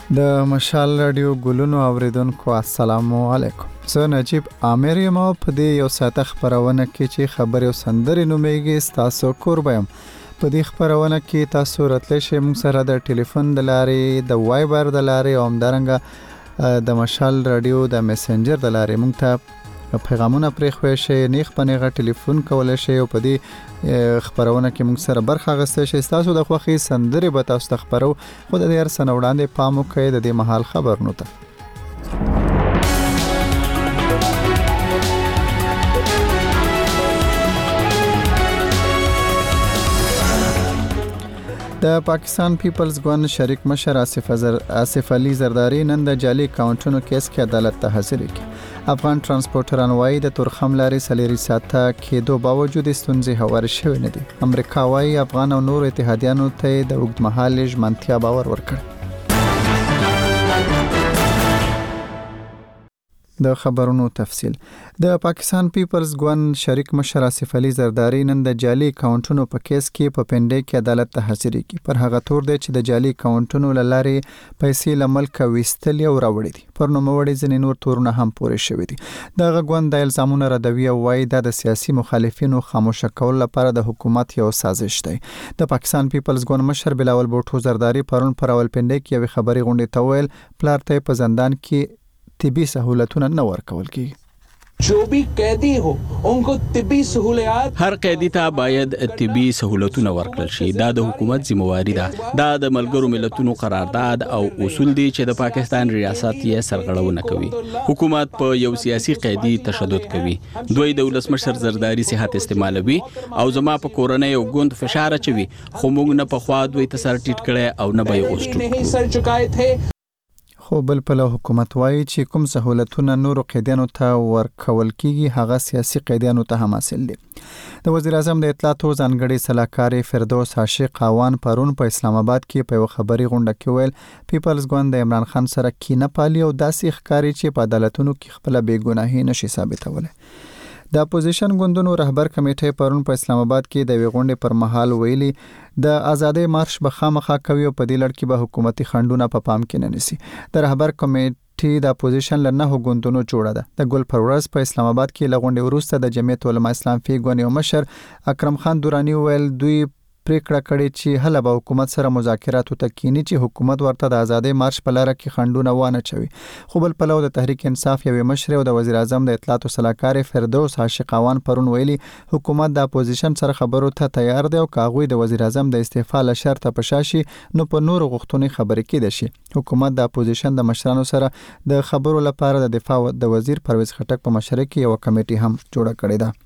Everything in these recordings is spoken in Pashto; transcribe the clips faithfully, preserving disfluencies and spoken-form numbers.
د مشال رادیو ګلونو اوریدونکو السلام علیکم. زه نجیب عامر یم او په دې یو ساعته خبرونه کې چې خبرې او سندرې نومېږي تاسو قربایم. په دې خبرونه کې تاسو راتلی شئ موږ سره د ټلیفون د لارې، د وایبر د لارې او همدارنګه د مشال رادیو د میسنجر د لارې موږ ته پیغامونه پرې خوښ شي، نیغ په نیغه ټلیفون کولای شي او په دې خبرونه کې موږ سره برخه اخیستی شي. تاسو د خوښې سندرې به تاسو ته خبرو، خو د دې هر څه نه وړاندې پام وکړئ د دې مهال خبرونو ته. د پاکستان پیپلز ګوند شریک مشر آصف زر آصف علي زرداری نن د جعلي اکاونټونو کیس کې عدالت ته حاضر کی. افغان ترانسپورټران وايي د تورخم لارې سلیری ساته کېدو باوجود ستونزې هوارې شوې نه دي. امریکا وايي افغان او نور اتحادیانو ته د اوږدمهاله ژمنتیا باور ورکړ. د خبرونو تفصیل. د پاکستان پیپلز ګوند شریک مشر آصف علي زرداری نن د جعلي اکاونټونو په کیس کې په پنډۍ کې عدالت ته حاضر کی. پر هغه تور دی چې د جعلي اکاونټونو لارې پیسې له ملک ویستل او راوړي دي. پر نوموړي ځینې نور تورونه هم پورې شوي دي. دغه ګوند د الزامونو ردوي او وايي دا د سیاسي مخالفینو خاموشه کول لپاره د حکومت یو سازش دی. د پاکستان پیپلز ګوند مشر بلاول بوټو زرداری پرون پر راولپنډۍ کې یو خبري غونډه ته ویل پلار ته په زندان کې طبي سہولتونه نه ورکول کیږي. जो भी कैदी हो उनको طبي سہولیات هر قیدی ته باید طبي سہولتونه ورکړل شي. دا د حکومت ذمہواری ده. دا د ملګرو ملتونو قرارداد او اصول دي چې د پاکستان ریاست یې سرغړونه کوي. حکومت په یو سیاسي قیدی تشدد کوي. دوی د ولسمشر زرداری صحت استعمالوي او زما په کورنۍ او ګوند فشار اچوي، خو موږ نه په خوا دوی ته سر ټیټ کړي او نه به یې اوسټو سر چکائے تھے. خو بل په حکومت وايي چې کوم سہولتونه نورو قیدیانو ته ورکول کیږي هغه سیاسي قیدیانو ته هم حاصل دي. د وزیر اعظم د اطلاعات او ځانګړي سلاکار فردوس عاشق قوان پرون په اسلام آباد کې په خبري غونډه کې ویل پیپلز ګوند د عمران خان سره کینه پالي او داسې ښکاری چې په عدالتونو کې خپل بیګناهي نشي ثابتوله. د اپوزیشن ګوندونو رهبر کمیټې پرون په اسلام آباد کې د غونډې پر مهال ویلي د آزادۍ مارش به خامخا کوي او په دې لړ کې به حکومتي خنډونه په پام کې نه نیسي. د رهبر کمیټې د اپوزیشن له نه ګوندونو جوړه ده. د ګل پرورز په اسلام آباد کې لغونډې وروسته د جمعیت علماء اسلام فی ګوند یو مشر اکرم خان دورانی ویل دوی پریکړه کړې چې هله به حکومت سره مذاکرات وکړي چې حکومت ورته د آزادۍ مارش په لار کې خنډونه وانه چوي. خو بل پلو د تحریک انصاف یو مشر او د وزیر اعظم د اطلاعات او سلاکار فردوس عاشق قوان پرون ویلي حکومت د اپوزیشن سره خبرو ته تیار دی او کاغوی د وزیر اعظم د استعفا له شرط په شاشي نو په نور غوښتنې خبرې کېد شي. حکومت د اپوزیشن د مشرانو سره د خبرو لپاره د دفاع د وزیر پرویز خټک په مشرۍ کې یو کمیټه هم جوړه کړې ده.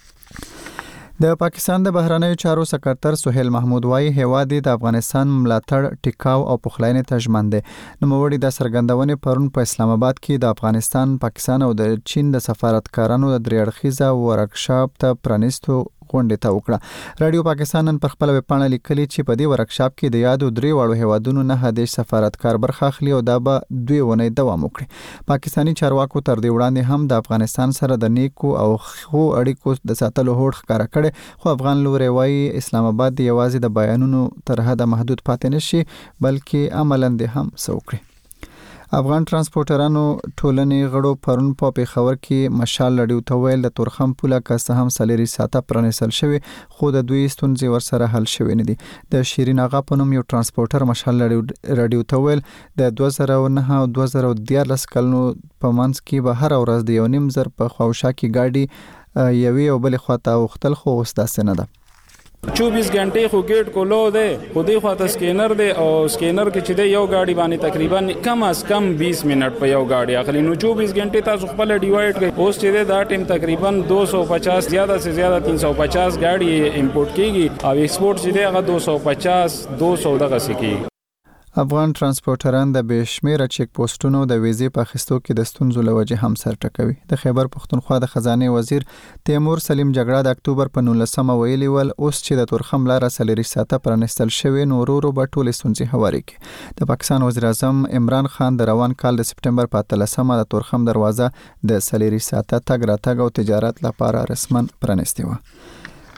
د پاکستان د بهرنیو چارو سکرټر سہیل محمود وايي هیواد د افغانستان ملاتړ ټیکاو او پخلاینې ته ژمن دی. نوموړي د سرګندونې پرون په اسلام آباد کې د افغانستان، پاکستان او د چین د سفارتکارانو د درې اړخیزه ورکشاپ ته پرانیستو غونډه ته وکړه. رادیو پاکستان نن پر خپل ویب پاڼه لیکلي چې په دې ورکشاپ کې د یادو درې واړو هیوادونو نه هدیش سفارتکار برخه اخلي او دا به دوی ونې دوام وکړي. پاکستانی چارواکو تر دې وړاندې هم د افغانستان سره د نیکو او خو اړیکو د ساتلو هوډ ښکاره کړي، خو افغان لوري وايي اسلام آباد دی یوازې د بیانونو تر حد محدود پاتې نشي بلکې عملاً دې هم سوکړي. افغان ترانسپورټرانو ټولنې غړو پرون په پیښور کې مشال رادیو ته ویل د تورخم پوله که هم سلیری ساته پرانیستل شوی خو د دوی ستونزې ورسره حل شوی نه دي. د شیرین آغا په نوم یو ترانسپورټر مشال رادیو ته ویل د دوه زره او نه او دوه زره دیارلس کلونو په منځ کې به هر ورځ د یو نیم زر په خواوشا کې ګاډي یوې او بلې خواته اوختل، خو اوس داسې نه ده. چوبیس घंटे خو گیټ کولو ده، خو دې خواته سکینر ده او سکینر کې چې ده یو گاډي باندې تقریبا کم از کم بیس منټ په یو گاډي اخلي. نو چوبیس घंटे تاسو خپل ډیوایډ کړئ. اوس چې ده دا ټیم تقریبا دو سو پچاس زیاده سے زیاده تین سو پچاس گاډي امپورټ کیږي او ایکسپورټ چې ده هغه دو سو پچاس دو سو دغه سکی. افغان ترانسپورټران د بشمیره چیک پوسټونو د ویزې په اخیستو کې د ستونزو له وجې هم سر ټکوي. د خیبر پښتونخوا د خزانه وزیر تیمور سلیم جګړه د اکتوبر په نولسمه ویلي ول اوس چې د تورخم لاره سلیری ساته پرانستل شوی نو ورو ورو به ټولې ستونزې هواري کړي. د پاکستان وزیر اعظم عمران خان د روان کال د سپټمبر په اتلسمه د تورخم دروازه د سلیری ساته تګ راتګ او تجارت لپاره رسمن پرانستې و.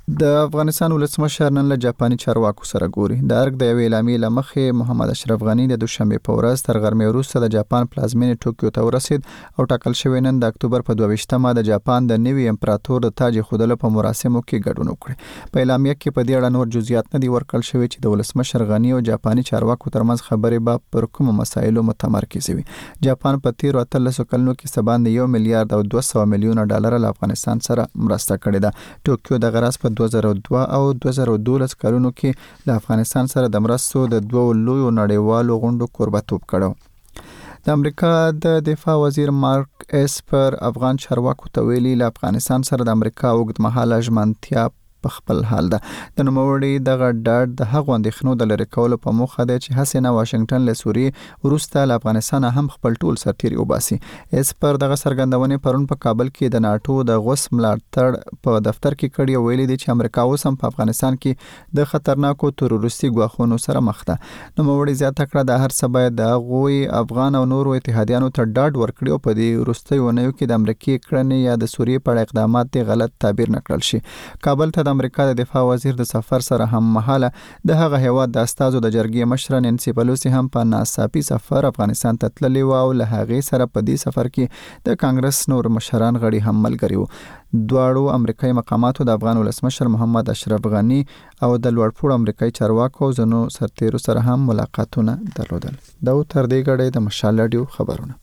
د افغانستان ولسمشر نن له جاپاني چارواکو سره ګوري. د ارګ د یوې اعلامیې له مخې محمد اشرف غنی د دوشنبه په ورځ تر غرمې وروسته د جاپان پلازمینې ټوکیو ته ورسید او ټاکل شوی نن د اکتوبر په دوه ویشتمه د جاپان د نوي امپراتور د تاج خودلو په مراسمو کې ګډون وکړي. په اعلامیه کې په دې اړه نور جزئیات نه دي ورکړل شوی چې د ولسمشر غنی او جاپاني چارواکو ترمنځ خبرې به پر کومو مسایلو متمرکز وي. جاپان په تیر اتلسو کلونو کې سباند یو میلیارډ او دوه سوه میلیونه ډالر له افغانستان سره مرسته کړې ده. ټوکیو د غرض په دوه زره دوه او دوه زره دولس کلونو کې له افغانستان سره د مرستو د دوه لویو نړیوالو غونډو کوربه‌توب کړو. د امریکا د دفاع وزیر مارک اسپر افغان چارواکو ته ویلي له افغانستان سره د امریکا اوږدمهاله ژمنتیا په خپل حال ده. د نوموړي دغه ډاډ د هغو اندېښنو د لرې کولو په موخه دی چې هسې نه واشنگټن له سوریې وروسته له افغانستان هم خپل ټول سرتیري وباسي. اسپر دغه څرګندونې پرون په کابل کې د ناتو د غوث ملاتړ په دفتر کې کړي او ویلي دي چې امریکا اوس هم په افغانستان کې د خطرناکو تروریستي ګواښونو سره مخ ده. نوموړي زیاته کړه د هر څه باید د هغوی افغان او نورو اتحادیانو ته ډاډ ورکړي او په دې وروستیو اونیو کې د امریکې کړنې یا د سوریې په اړه اقدامات دې غلط تعبیر نه کړل شي. کابل ته د امریکا د دفاع وزیر د سفر سره هم مهاله د هغه هیواد د استازو د جرګې مشره نانسي پلوسی هم په ناڅاپي سفر افغانستان ته تللی و او له هغې سره په دې سفر کې د کانګرس نور مشران غړي هم ملګري وو. دواړو امریکایي مقاماتو د افغان ولسمشر محمد اشرف غنی او د لوړپوړو امریکایي چارواکو او ځینو سرتیرو سره هم ملاقاتونه درلودل. دا تر دې غړي د مشال رادیو خبرونه.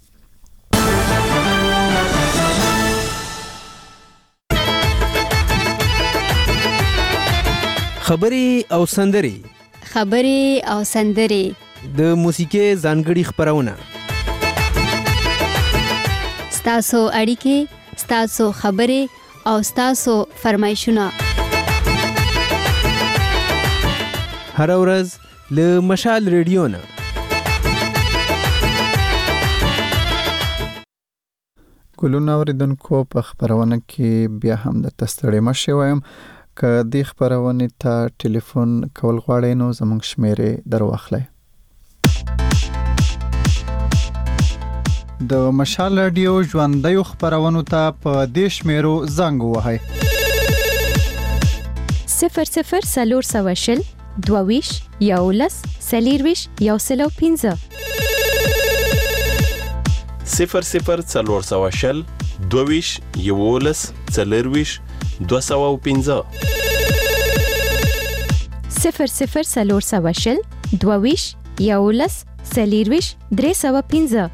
خبري او سندري خبري او سندري د موسیقي ځانګړي خبرونه ستاسو اړیکې ستاسو خبري او ستاسو فرمایشونه هر ورځ له مشال ریډیو نه. ګلونه اوریدونکو په خبرونه کې بیا هم د تستړې مشه وایم که دې خبرونه ته ټلیفون کول غواړئ نو زموږ شمیرې درواخلئ. د مشال رادیو ژوندۍ خبرونه ته په دې شمیرو زنګ ووهئ. صفر صفر سلور سواشل دوویش یولس سلیرویش یوسلو پینزه صفر صفر سلور سواشل دوویش یولس سلیرویش دو سوه و پینزه صفر صفر سلور سواشل دوویش یولس سلیرویش درې سوه پینزه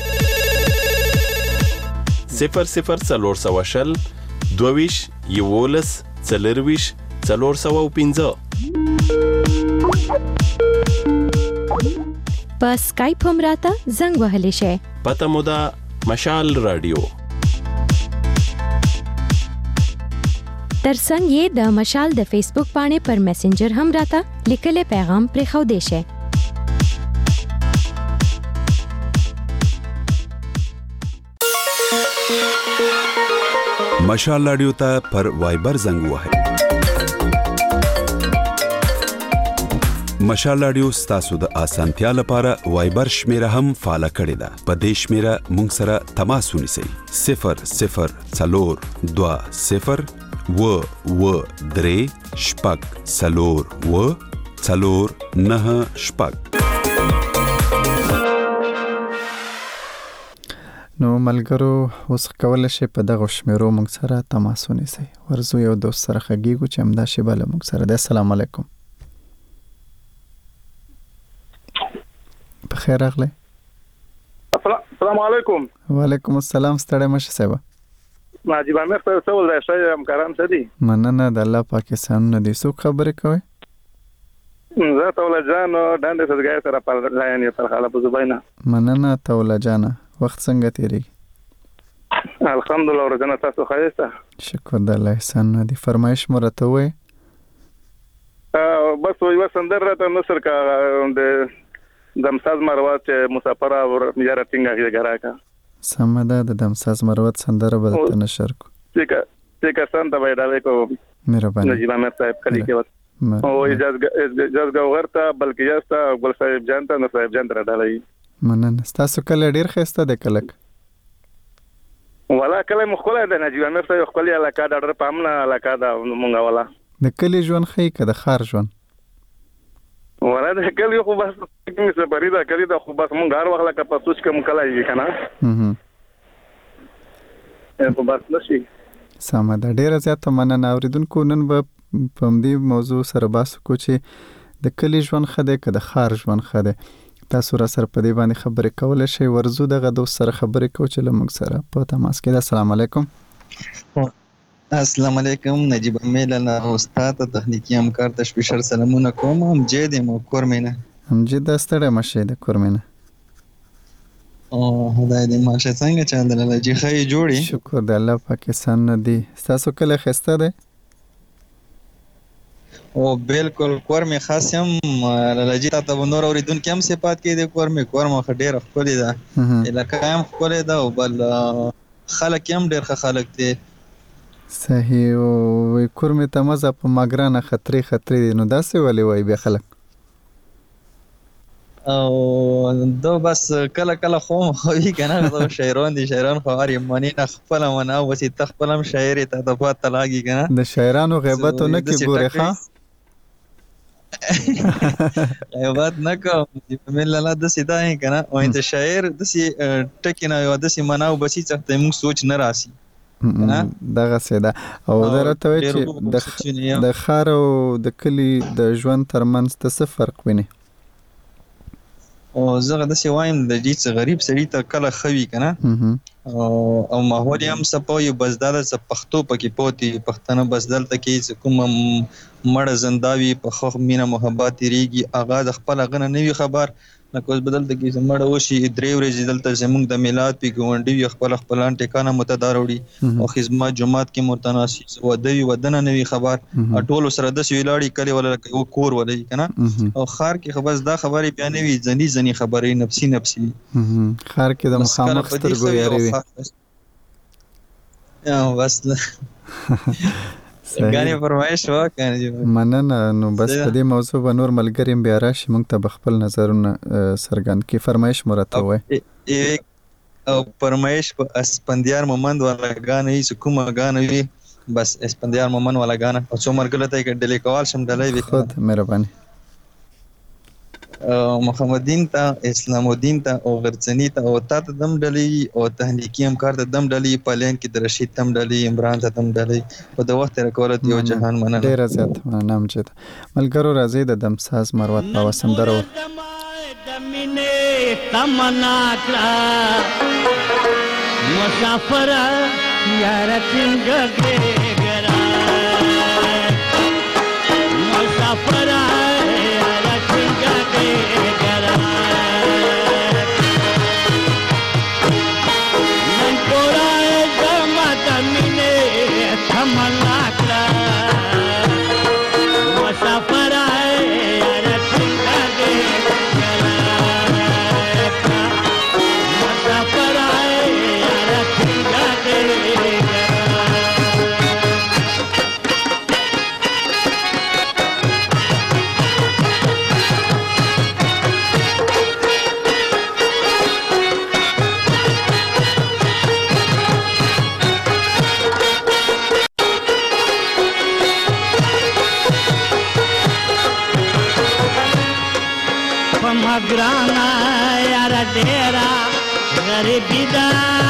صفر صفر سلور سواشل دوویش یولس سلیرویش څلور سوه و پینزه. په سکایپ هم راته زنګ وهلی شئ. پته مو ده مشال رادیو. ترڅنګ یې د مشال د فیسبوک باندې پر میسنجر هم راته لیکلي پیغام پرې خو دی شي. مشال رادیو ته پر وایبر زنګ وهئ. مشال رادیو ستاسو د اسانتیا لپاره وایبر شمیره هم فعال کړی ده. په دې شمیره مونږ سره تماس ونیسئ. صفر صفر څلور دوه صفر و و درې شپږ څلور و څلور نه شپږ. نو ملګرو اوس کولای شي په دغه شمیرو مونږ سره تماس ونیسئ. ورزو یو دوست سره خګیږو چې همدا شی بل مونږ سره ده. السلام علیکم. بخیر راغلی. السلام علیکم. وعلیکم السلام. ستړی مشه صاحب. ناجیب امیر صاحب څه ول راځي همکاران څه دي؟ مننه د الله پاکستان دې څوک خبرې کوي؟ زه تولا جان ډانډه سرګای سره په لاین یې تر حاله په زبینا. مننه تولا جان. وخت څنګه تیریږي؟ الحمدلله ورځنه تاسو خایسته. شکر د الله احسان دې. فرمایش مرته وای؟ ا بس یو سندر راته نصر کا د دمساز مروت مسافر اور میرا ټینګه غره کا سمدا د دمساز مروت سندره بدته نشر کو ٹھیک ہے ٹھیک ہے سان ته وایډاله کو مهرباني نجیب احمد صاحب کلی کې وت او اجازه اجازه غورته بلکې یاستا ګل صاحب جان ته نو صاحب جان تر ډالای مننه. تاسو کله ډیر خسته د کلک ولا کله مخوله د نجیب احمد صاحب خپل علاقه د ډر پامنه علاقه دا مونږه ولا د کلی ژوند خی که د ښار ژوند؟ ولا د کلی خو بس کوم سفرې دا کلی دا خو بس مونږ هر وخت لکه په سوچ کوم کله یې کنه په بس نشي. سمه ده، ډیره زیاته مننه. اوریدونکو نن به په دې موضوع سره بحث وکړو چې د کلی ژوند ښه دی که د ښار ژوند ښه دی. تاسو را سره په دې باندې خبرې کولی شئ. ورځو دغه دوست سره خبرې کوو چې له موږ سره په تماس کې ده. السلام علیکم. السلام علیکم. نجیب امیل استاد تخنیکی همکار تشویشر سلامونه کوم. امجد یم کورمینه. امجد دا ستړی مشه د کورمینه. او خدای دې ماشه څنګه چاندل لږی خی جوړي. شکر د الله پاکستان نه دی. تاسو کله خسته ده؟ او بالکل کورمه خاصم لږی ته نور اوریدونکو هم صفات کې د کورمه کورمه ډېر خپل ده. الکه هم خپل ده او بل خلک هم ډېر خلک دي. صحیح. او کورمه ته مزه په ماګرانه خطرې خطرې نو داسې ولې وای به خلک؟ او دو بس کله کله خو خوې کنه دو شاعران دي شاعران خو هر یمنی نه خپل ونا وسی تخپلم شاعر ته د پات لاګي کنه د شاعرانو غیبت نه کی ګوره ښا غیبت نه کوم مل الله د سیدا کنه او انت شاعر د سی ټکی نه یو د سی مناو بسی څخه موږ سوچ نه راسي دغه سیدا. او درته وای چې د خار او د کلی د ژوند ترمنځ څه فرق ویني؟ او زه د سی وایم د دې څه غریب سړی ته کله خوي کنه او او ماحول هم سپوي بس دا د پښتو پکې پوتي پښتنه بس دلته کې کوم مړ زنداوي په خو مینه محبت ریږي اغاز خپل غنه نوي خبر نکوز بدل د کې مړ وشي درې ورځې دلته زموږ د میلاد په ګوندې خپل خپلان ټکانه متدار وړي او خدمت جماعت کې متناسب و دوی ودنه نوي خبر ټول سره د سویلاړي کلی ولا کور ولې کنه او خار کې خبر دا خبرې بیانوي ځنی ځنی خبرې نفسي نفسي خار کې د مخامخ سترګو یاري یا بس غانې فرمایش وکړه. مننه. نو بس په دې موضوع به نور ملګری بیا راشي موږ ته خپل نظرونه څرګند کړي. فرمایش مرته وای او فرمایش په اسپندیار مومند والا غانې کومه غانې وي بس اسپندیار مومند والا غانې او څو مرګله ته ډلې کول شم ډلې وي خود مهرباني محمدین ته اسلام الدین ته او غرڅنی ته او تا ته دم ډلې او تهنیکی همکار ته دم ډلې پالین کې د رشید تم ډلې عمران ته دم ډلې او د وخت رکولت یو جهان مننه. ډیر زیات مننه امجد. ملګرو راځي د دمساز مروت په وسندرو تمنا کړه مسافر یار څنګه ګرا مسافر گرانا یار ډیرا غریبی دا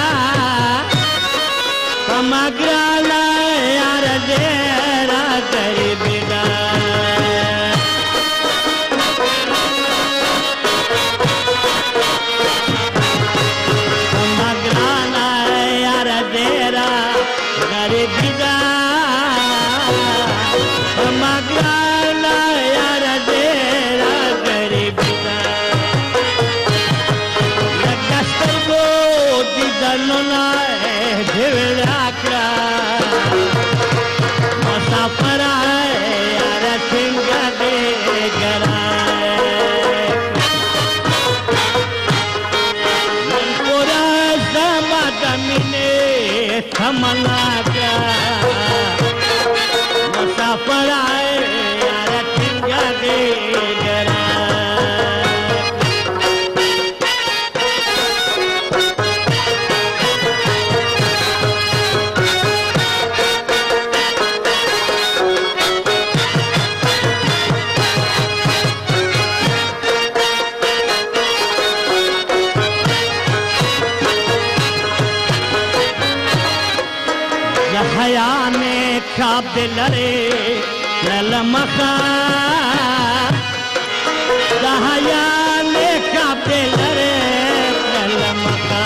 کما گرانا یار ډیرا غریبی دا کما گرانا یار ډیرا غریبی دا کما گرانا یار ډیرا غریبی دا نونا ډېر راکړه مسافر یار څنګه دې ګرا نن پورا زما د مینې تمنا کړه مسافر یار څنګه دې ګرا حیا نے کعب دلره للمخا د حیا نے کعب دلره للمخا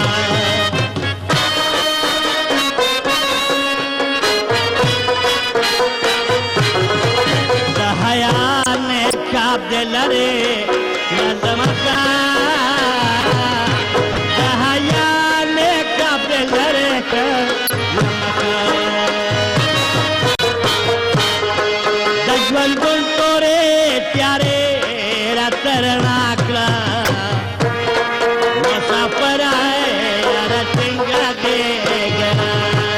د حیا نے کعب دلره للمخا د حیا نے کعب دلره دجوال گل تورے پیارے رترنا کلا مسافر آئے رتنگا دے گرا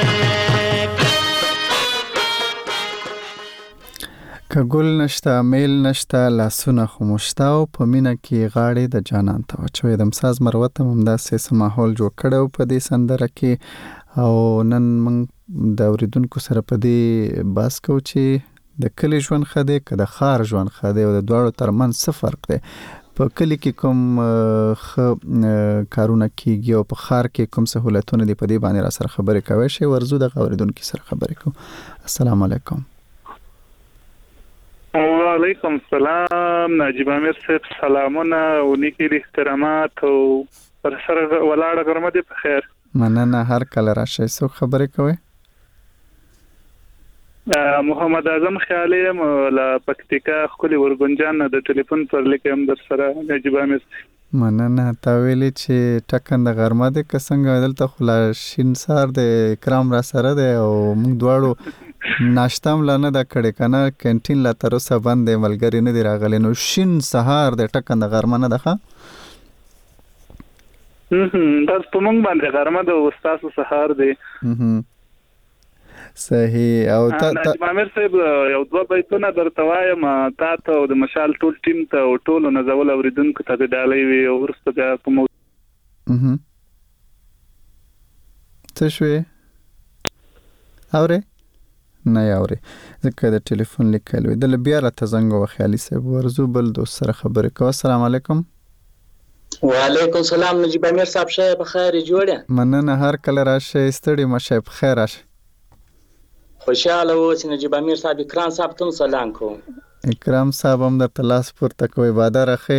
که ګل نشته میل نشته لاسونه خو مشته او په مینه کې غاړې د جانان ته واچوي. د مساز مروت هم همداسې څه ماحول جوړ کړی و په دې سندره کې او نن موږ د اورېدونکو سره په دې بحث کوو چې د کلي ژوند ښه دی که د ښار ژوند ښه دی او د دواړو ترمنځ څه فرق دی. په کلي کې کوم ښه کارونه کیږي او په ښار کې کوم سهولتونه دي، په دې باندې را سره خبرې کوی شي. ورځو د اورېدونکو سره خبرې کوو. السلام علیکم. وعلیکم السلام ناجیب امیر صاحب، سلامونه او نیکی احترامات او پر سره ولاړه ګرمه دي په خیر. مننه، هر کله راشئ. څوک خبرې کوي؟ محمد اعظم خیالي له پکتیکا خولي ورګنجان د ټلیفون پر لیک هم در سره ناجیب امیر. مننه. تا ویلي چې ټکنده غرمه دی که څنګه دلته خو لا شین سهار دی، اکرام را سره دی او موږ دواړو ناشته هم لا نه ده کړې که نه، کینټین لا تر اوسه بند دی، ملګري نه دي راغلي. نو شین سهار دی، ټکنده غرمه نه ده ښه؟ بس په موږ باندې غرمه ده او ستاسو سهار دی. صحیح. او تا ناجیب امیر صاحب یو دوه بیتونه درته وایم، تا ته او د مشال ټول ټیم ته او ټولو نازول اورېدونکو ته د ډالۍ وي او وروسته بیا په موضوع څه شوې اورې نه یې اورې ځکه د ټلیفون لیکل وي. دله بیا راته زنګ ووه خیالي صاحب. ورځو بل دوست سره خبرې کوه. السلام علیکم. وعلیکم السلام نجیب امیر صاحب، ښه په خیر جوړه؟ مننه، هر کله راشئ، ستړي مه شئ، په خیر راشئ. خوشاله اوسئ نجیب امیر صاحب. اکرام صاحب ته سلام کوم. اکرام صاحب هم درته لاس پورته کوي. باده راخې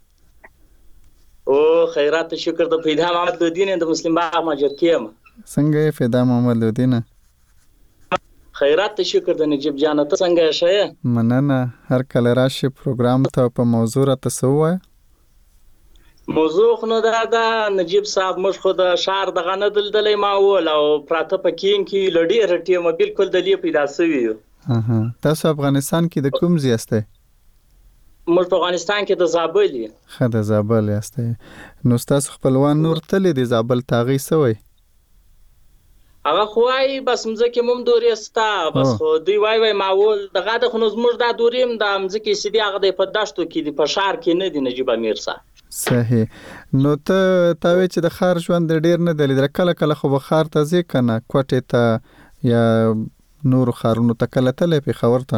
او خیرات شکر د پیدا محمد لودین د مسلم باغ ماجر کیم. څنګه یې فدا محمد لودین؟ خیرات شکر د نجیب جان ته څنګه یې؟ مننه، هر کله راشي پروګرام ته په موضوع راته څه ووایه. موضوع خو نو دا ده نجیب صاحب، موږ خو د ښار دغه نه دلدلی ماحول او پراته په کین کې له ډېره ټیمه بالکل دلې پیدا سوي یو. تاسو افغانستان کې د کوم ځای یاستئ؟ موږ په افغانستان کې د زابل یو. ښه، د زابل یاستئ. نو ستاسو خپلوان نور تللی دي زابل ته، هغوی څه وایي؟ هغه خو وایي بس مځکې مو هم دورې سته، بس خو دوی وایي وایي ماحول دغه ده، خو نو زموږ دا دورې هم د مځکې چې دي هغه دی په دشتو کې دي، په ښار کې نه دي نجیب امیر صاحب. صحیح. نو ته تا وایې چې د ښار ژوند ډېر نه دی لیدلی، کله کله خو به ښار ته ځې که نه، کوټې ته یا نورو ښارونو ته کله تللی پېښور ته؟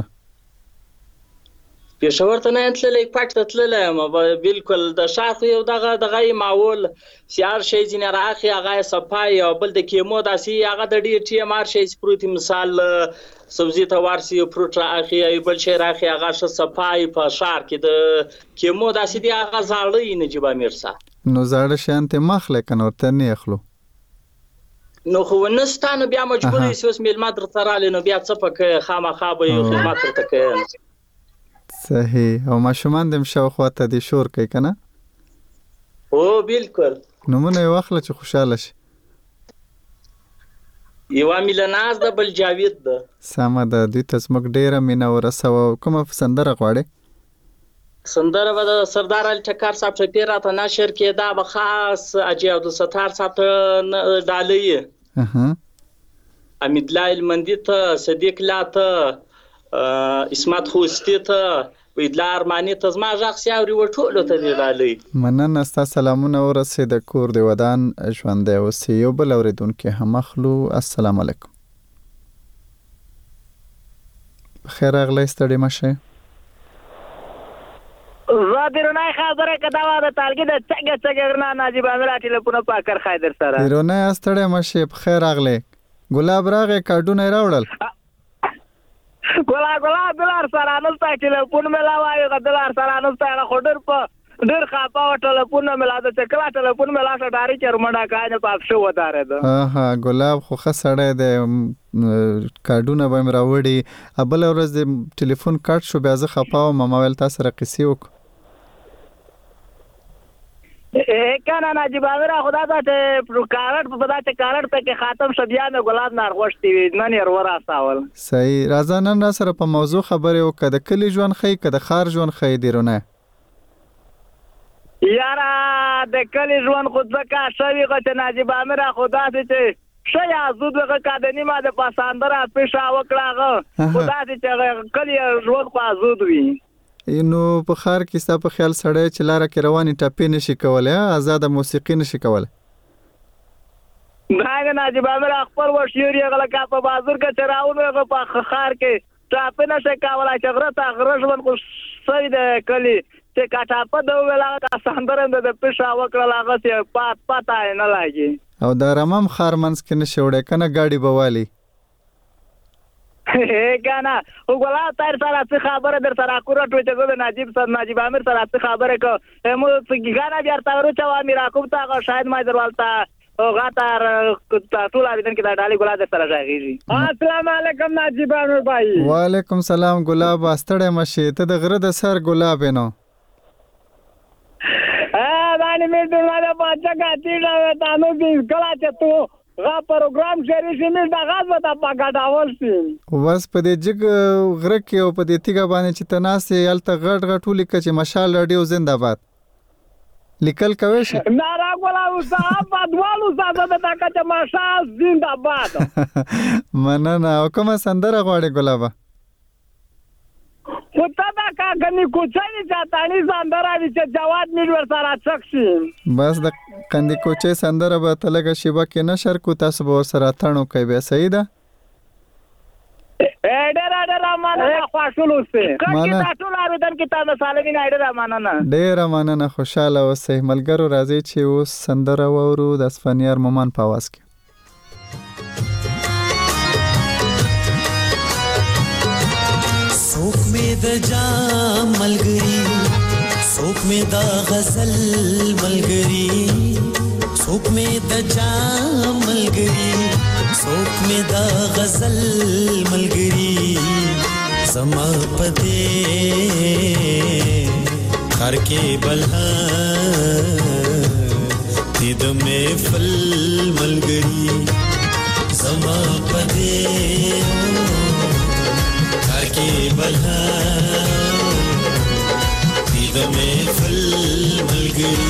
پېښور ته نه یم تللی، کوټ ته تللی یم. بالکل د ښار خو یو دغه دغه یې ماحول چې هر شی ځینې رااخلي هغه یې صفا یي، او بل د کیمو داسې هغه د ډېر ټیم هر شی چې پروت وي، مثال سبزي ته ورسي یو فروټ رااخلي یا بل شی رااخلي هغه ښه صفا یي. په ښار کې د کیمو داسې دي هغه زاړه یي نجیب امیر صاحب. نو زاړه شیان ترې مه اخلی که نه، ورته نه اخلو؟ نو خو ونه ستا نو بیا مجبور یې چې اوس میلمه درته راغلی نو بیا څه په کوې، خامخا به یو خدمت ورته کوې. صحیح. او ماشومان د هم شاوخوا ته دې شور کوي که نه؟ او بالکل. نومونه یې واخله چې خوشحاله شي. یوه میلناز ده، بل جاوید ده. سمه ده، دوی ته زموږ ډېره مینه ورسوه. کومه سندره غواړې؟ سندره به د سردار علي ټکر صاحب ټپې راته نشر کړې، دا به خاص حاجي عبدالستار صاحب ته ډالۍ یې، حمید الله المندي ته، صدیق الله ته، اسمت خوستی ته، ویدلا ارماني ته، زما غږ چې اوري و ټولو ته دې ډالۍ. مننه، ستا سلامونه ورسې، د کور د ودان ژوندی اوسې. یو بل اورېدونکی هم اخلو. السلام علیکم. بخیر راغلی، ستړي مه شئ. زه بیرونی خبره که دا وه د تالګي د چګه چګه غرنه ناجیب امیر ټلیفونه په اکر خای در سره. بیرونی ستړی مه شئ، بخیر راغلی. ګلاب راغې کارډونه راوړل ګلا ګلا دلار سره نستا ټلیفون مې لا وایي دلار سره نستا هغه خډر په ډېر خاپه و ټلیفون مې لا د چکلا ټلیفون مې لا سټاري چرمنډا کاینه پاک شو ودارې ده ها ها ګلاب خو ښه سړی دی کارډونه به مې راوړي بله ورځ د ټلیفون کټ شو بیا زه خفه وم ما ویل تا سره قصې وکړو کنه نجیب امیر خدا ته کارت په دا چې کارت ته کې خاتم شو بیا مې ګلاب نار غوښتي وي نن یې ور راستاول صحیح راځه نن را سره په موضوع خبرې وکړه د کلي ژوند ښایي که د ښار ژوند ښایي دیرونه یاره د کلي ژوند خو ځکه شوي خو چې نجیب امیر خو داسې چې ښه یازود هغه که د نیمه د پسندره پیشه وکړه هغه خو داسې چې کلي ژوند خو ازود وي نو په ښار کې ستا په خیال سړی چې لاره کې روانې ټپې نشي کولی ازاده موسیقي نشي کولی دا نجیب امیر خپل و شعر یې لکه په بازار کې چې راوړو هغه په ښار کې ټاپې نشي کولی چې غره ته غره ژوند خو سوی د کلي چې که ټاپه د وویل هغه سندره د پیشه وکړل هغه چې پات پته یې نه لګي او د رمم ښار منځ کې نشي وړی که نه ګاډي به والي کنه او ګلاب تیر سره څه خبره در سره اکورټ وي چې زه د نجیب سره نجیب امیر سره څه خبره کو مو څنګه بیرته ورچو امیر کوم تا شاید ما درولتا او غاتار ټول اړین کې دا ډالي ګلاب سره راغیږي السلام علیکم نجیب امیر بھائی وعلیکم سلام ګلاب استړې مشه ته د غره د سر ګلاب نو ا باندې مې دغه بچا غاټی دا تاسو دې کلا چې تو غا پروګرام شری سیمه دا غاز وتا پاګاډاول سي وس په دې جګ غره کې او په دې تیګه باندې چې تناسه یالته غټ غټ لیکه چې مشال رادیو زنده‌باد لیکل کوي شي نارا ګولا صاحب بدوالو صاحب د تاکه چې مشال زنده‌باد مننه او کومه سندره غواړي ګلابا پتا دا کا غني کوچنی چاتانی سندره دي چې جواد میډور سره چکشي بس د کندي کوچې سندره به تلګه شیبه کې نشر کو تاسو به سره تړو کوي به صحیح ده اډر اډر مانه خوشاله اوسه کله دا ټول اړدن کې تاسو سالمین اډر مانه ډیر مانه خوشاله اوسه ملګرو راځي چې اوس سندره وورو د اسفنیار مومن په आवाज کې سوک میں دا جام ملگری سوک میں دا غزل ملگری سوک میں دا جام ملگری سوک میں دا غزل ملگری زما پدے خر کے بلہ دید میں فل ملگری زما پدے के बल्हा दीद में फल मलगरी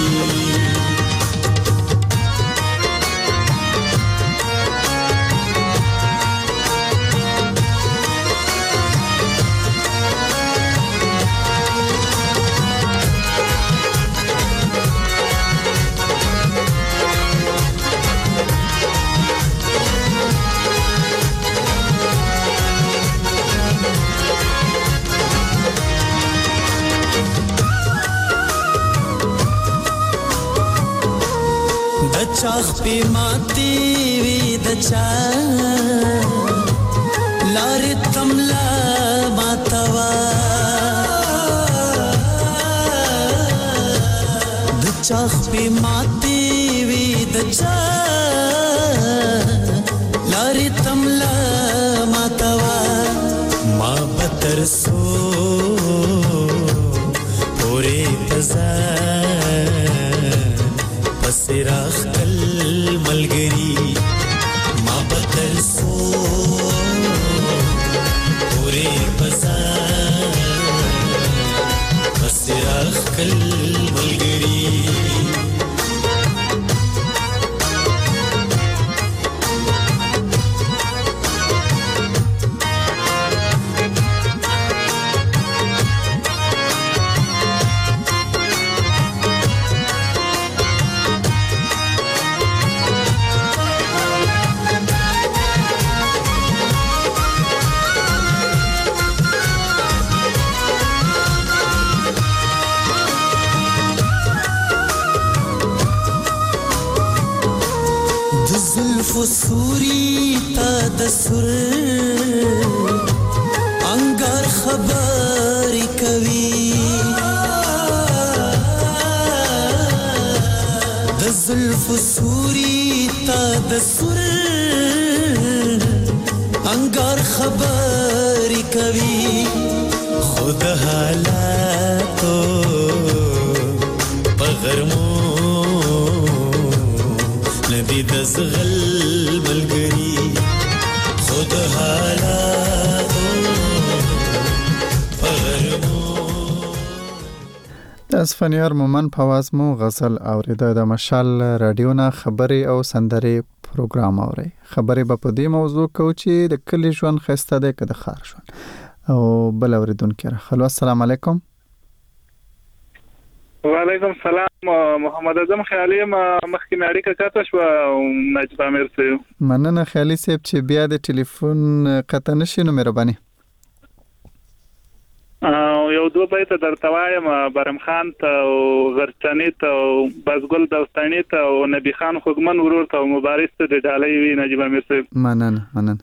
चाख पे माती वी दचा लारे तमला मातवा चाख पे माती वी दचा लारे तमला मातवा माँ बतर सो पूरे पजा पसिराख कल मलगरी माँ बतर सो पूरे बाजार पसिराख कल मलगरी د زلفو سوري تا د سر انګار خبرې کوي د زلفو سوري تا د سر انګار خبرې کوي خود حالاتو پغرمو ندی د زغل ملګری خود حالاتو پغرمو. د اسفنیار مومن په आवाज مو غزل اوریده. د مشال رادیو نه خبري او سندري پروګرام اوري. خبري په دې موضوع کو چې د کلی ژوند خسته ده که د ښار ژوند. او بل اوریدونکو خلو السلام علیکم. وعلیکم السلام. محمد اعظم خیالي مخکې مې اړیکه قطع شوه او نجیب امیر صاحب. مننه خیالي صاحب چې بیا د ټلیفون قطع نشي نو مهرباني. یو دوه بیته درته وایم برم خان ته او غرچنی ته او بازګل دوستانی ته او نبی خان خوګمن ورور ته او مبارز ته د ډالۍ وی نجیب امیر صاحب. مننه مننه.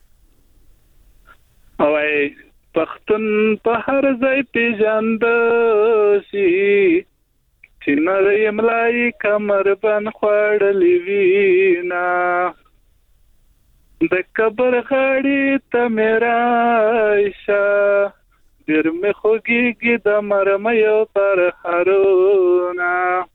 او ای پښتون په هر ځای پیژند شي چې نری ملای کمر بن خړلې وینا د کبر غړی ته میرا عائشہ ډیر مې خوږیږي د مرمۍ پر هرونا.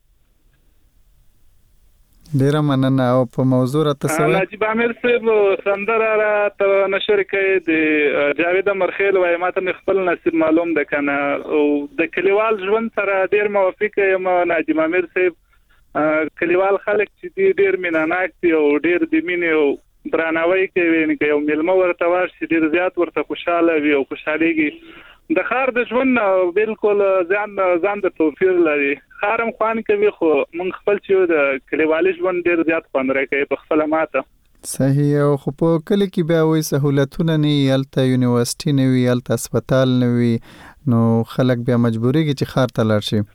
ډیره مننه. او په موضوع راته څه نجیب امیر صاحب سندره را ته نشر کړي د جاوید مرخیل وای ماته خپل نصیب معلوم ده کنه او د کلیوال ژوند سره ډیر موافق یم نجیب امیر صاحب. کلیوال خلک چې ډیر میناناک دي او ډیر د مینې او درناوی کوي نو یو ملمه ورته ورشي ډیر زیات ورته خوشاله وي او خوشاليږي. د خار د ژوند بالکل ځان ځان د توفیر لري. خارم خوان کوي خو مونږ خپل چې د کلیوالي ژوند ډیر زیات خوان راکوي په خپل ماته. صحیح. او خو په کلی کې بیا وایي سہولتونه نه یالته یونیورسيټي نه وي یالته هسپتال نه وي نو خلک بیا مجبورېږي چې خار ته لاړ شي.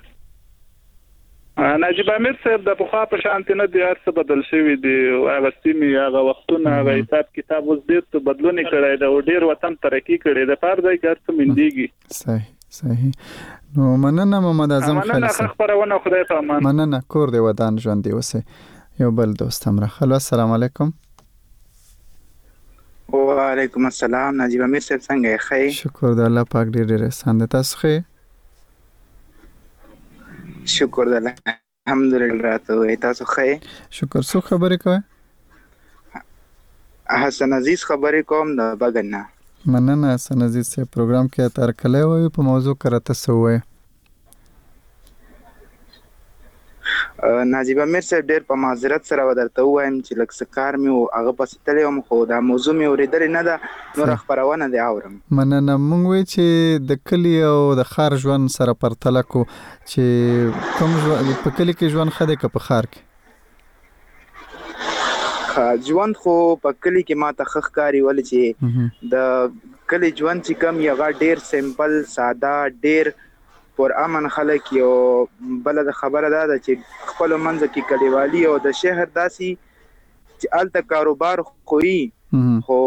نجیب امیر صاحب د پخوا په شانتي نه دی هر څه بدل شوی دی. هغه سیمې هغه وختونه هغه حساب کتاب اوس ډېر څه بدلون کړی دی او ډېر وطن ترقي کړی دی. په هر ځای کې هر څه مندېږي. صحیح صحیح. نو مننه محمد اعظم خیل مننه خبرونه خدای په امان. مننه. کور دی ودان ژوند دی اوسه. یو بل دوست هم راخلو السلام علیکم. وعلیکم السلام. نجیب امیر صاحب څنګه یې؟ ښه. شکر د الله پاک ډېر ډېر احسان دی. تاسو ښه؟ شکر الله الحمدلله. راته وای تاسو ښه؟ شکر. څو خبرې کوئ؟ حسن عزیز خبرې کوم د بغن نه. مننه حسن عزیز صاحب. پروګرام کې اتر کله وای په موضوع کرته سوې. نجیب امیر صاحب ډېر په معذرت سره ودرته وایم چې لکه سکار مې او هغه پس تلم خو دا موضوع مې اوریدل نه ده نو خبرونه دی اورم. مننه. مونږ وی چې د کلی او د خار ژوند سره پرتله کو چې کوم په کلی کې ژوند خده که په خار کې ژوند خو په کلی کې ما ته خخ کاری ول چې د کلی ژوند چې کم یو ډیر سمپل ساده ډیر پر امن خلک یو بل د خبره ده چې خپل منځ کې کلیوالي او د شهر داسي چې الته کاروبار خوې خو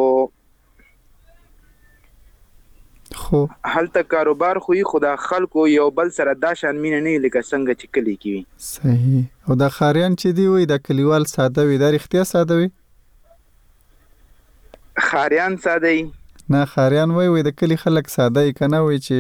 خو هلته کاروبار خوې خدا خلکو یو بل سره دا شان مين نه لکه څنګه چې کلی کې وي. صحیح. او د خاریان چې دی وي د کلیوال ساده وي د اختیار ساده وي. خاریان ساده وي نه خاریان وای وای د کلی خلک ساده کنه وای چې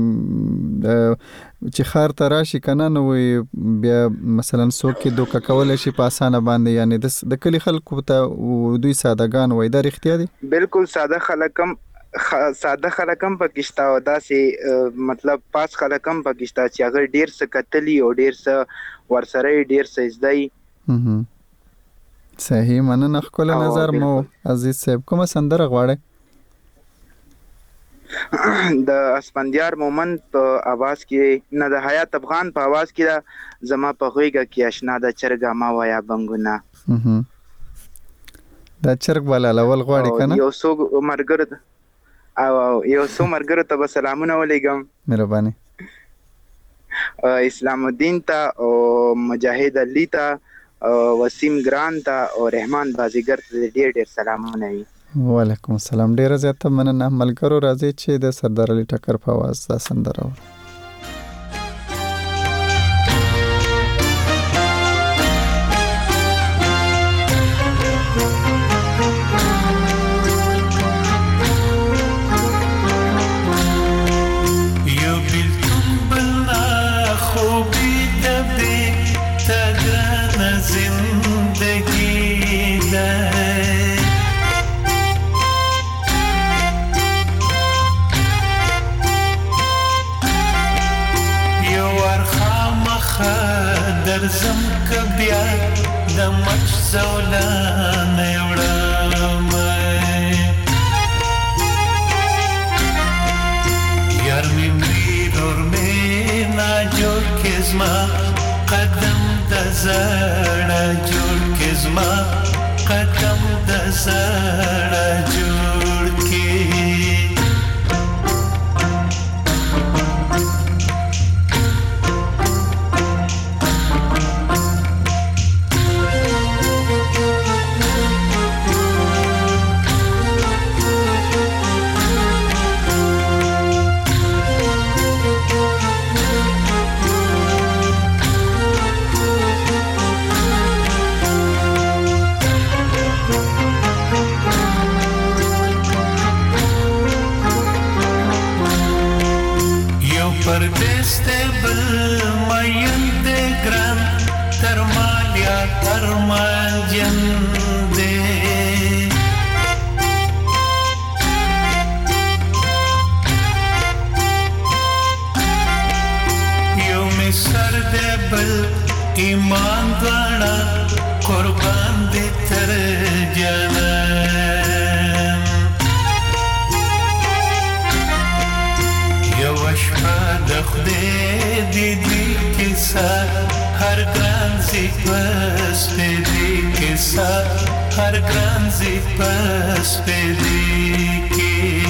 چې خار ته راشي کنه نو وای بیا مثلا څوک کې دوکه کول شي په اسانه باندې یعنی د کلی خلکو ته دوی سادهګان وای د اختیار دي. بالکل ساده خلکم ساده خلکم پاکستان او داسې مطلب پاس خلکم پاکستان چې هغه ډیر څه کتلی او ډیر څه ورسره ډیر څه زدای. صحیح. مننه خپل نظر مو عزیز صاحب. کومه سندره غواړئ؟ د اسپندیار مومن په आवाज کې نه د حیات افغان په आवाज کې زما په غوېګه کې آشنا د چرګا ما وایا بنګونه. دا چرګ والا لول غواړي کنه؟ یو څو مرګره او یو څو مرګره ته سلامونه ولېګم. مهرباني. اسلام الدین ته او مجاهد علي ته وسیم ګران ته او رحمان بازیګر ته ډېر ډېر سلامونه وي. وعلیکم السلام. ډیره زیاته مننه. ملګرو راځي چې د سردار علي ټکر په आवाज دا سندره ور درزم کبیا د مچ زولان وړم یار می مرور می نا جوړ کزما قدم د زړه جوړ کزما قدم د زړه جوړ کی پردیس ته بل مین دې ګران تر مالیا تر مانجن دې یو می سر دې بل ایمان دواړه قربان دې تر جنان یو شپه د خدای دی دی کیسه هر ګران زی پس په دی کیسه هر ګران زی پس په دی کی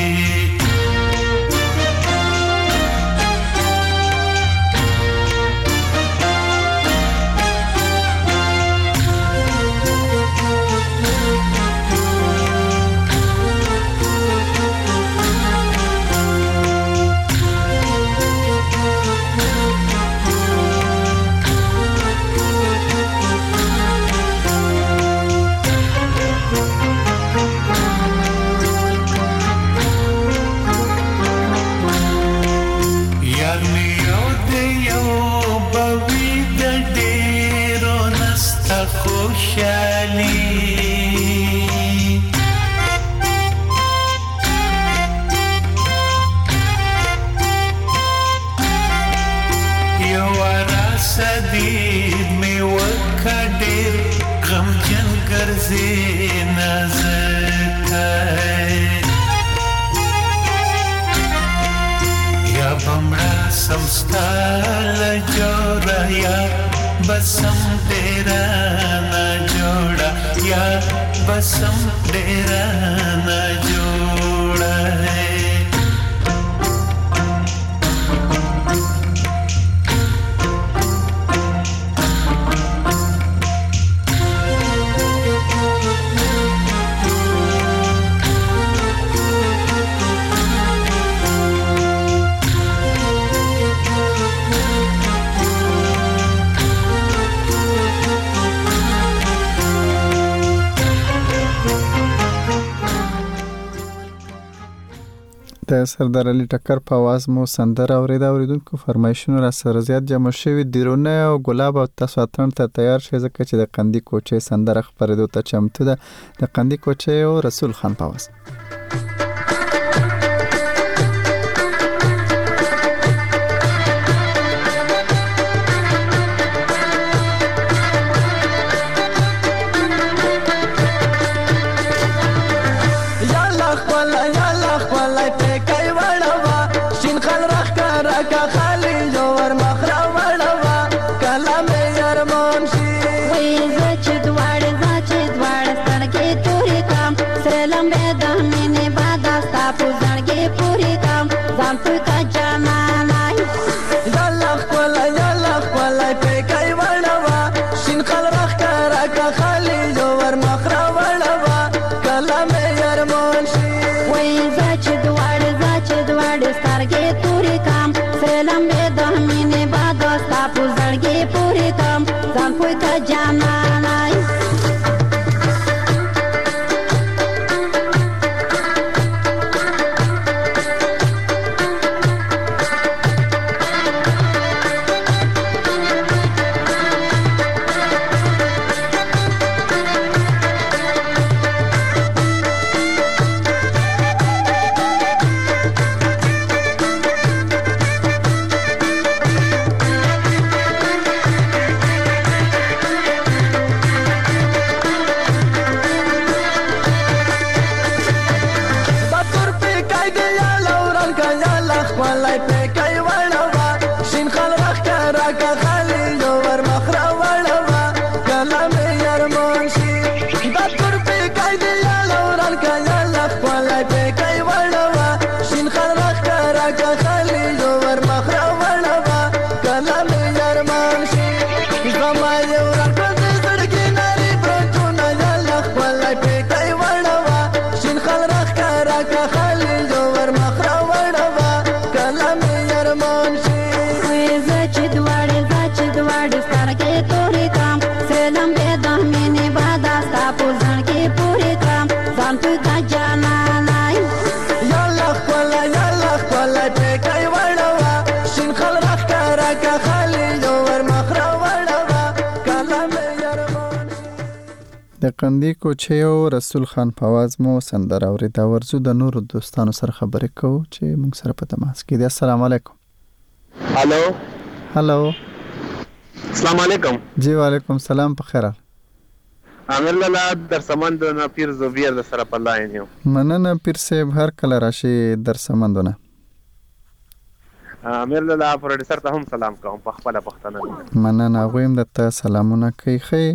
बसम तेरा ना जोड़ा या बसम तेरा ना जोड़ा है د سردار علي ټکر په आवाज مو سندره اوریدا. اوریدونکو فرمایشونه را سره زیات جمع شوي دیرونه او ګلاب او تاسو اتن ته تیار شئ ځکه چې د قندي کوچې سندره خبرېدو ته چمتو ده. د قندي کوچې او رسول خان په आवाज یالله خپل یالله خپل په کوي وړوا شین خل رخ کار سترګې تورې کم سره لمبې د مینې باد ستا په زړګي پورې کم ځان پوی که جانانای د قندی کوچې او رسول خان په आवाज مو سندره اورېده. ورځو د نورو دوستانو سره خبرې کوو چې موږ سره په تماس کې دي. السلام علیکم. هالو هالو السلام علیکم. جی وعلیکم سلام. په خیر امیر لالا در سمند نه پیر زوبیر د سره په لاین یو. مننه پیر صاحب، هر کله راشي در سمندونه. امیر لالا پروډوسر ته هم سلام کوم په خپل پښتنه. مننه، غویم د ته سلامونه کوي. خې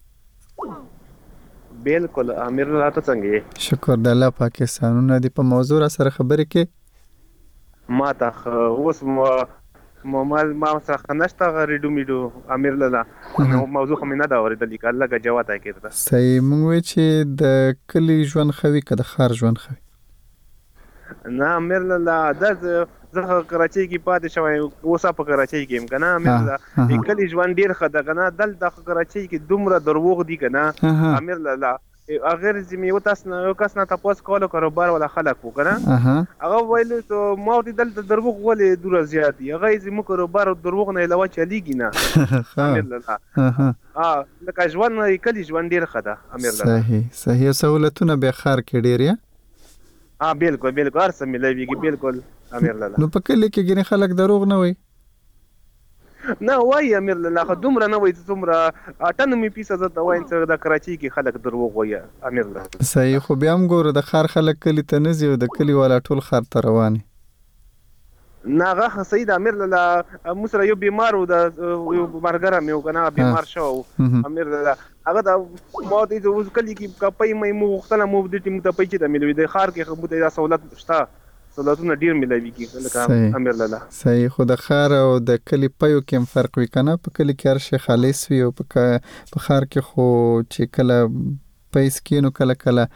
بالکل امیر لالا ته څنګه؟ شکر د الله پاکستانونه دی. په موضوع را سره خبرې کې ما ته اوس ما ما ما سره نشته غریډو میډو امیر لالا موضوع خو نه دا اورېدلې که الله کا جواب تا کېده. صحیح. موږ وی چې د کلی ژوند خوي که د ښار ژوند خوي؟ نه امیر لالا د زه کراچۍ کې پاتې شوی، اوس په کراچۍ کې یم که نه امیر لالا. کلی ژوند ډېر ښه ده که نه، دلته کراچۍ کې دومره دروغ دي که نه امیر لالا. اگر زمي و تاسو نه یو کس نه تاسو کولو کاروبار ولا خلک وو کنه هغه ویلو ته ما دې دلته دروغ ولې دوره زیات دي، هغه زمو کاروبار دروغ نه علاوه چلیږي نه امیر الله. ها لکه ژوند کلی ژوند ډیر خده امیر الله. صحیح صحیح. سہولتونه به خار کې ډیر یا ها بالکل بالکل هر څه ملويږي بالکل امیر الله. نو په کلی کې ګنې خلک دروغ نه وي؟ نه وای امیر الله خو دومره نه وای دومره اټنمي پیسه زه ته وایم چې د کراچۍ کې خلک دروغ وای امیر الله. صحیح. خو بیا هم ګوره د خار خلک کلی ته نه ځي او د کلی والا ټول خار ته رواني. نه هغه صحیح د امیر الله. مو سره یو بیمار و د یو مرګره مې وکنه بیمار شو امیر الله. هغه د ما دې اوس کلی کې کپای مې مو وختله مو د ټیم ته پیچې د ملوي د خار کې خو ته سہولت شته، سہولتونه ډیر ملوي کی لکه امیر الله. صحیح. خو د خار او د کلی پيو کې فرق وي کنه. په کلی کې هر شي خالص وي او په خار کې خو چې کله پیس کینو کله کله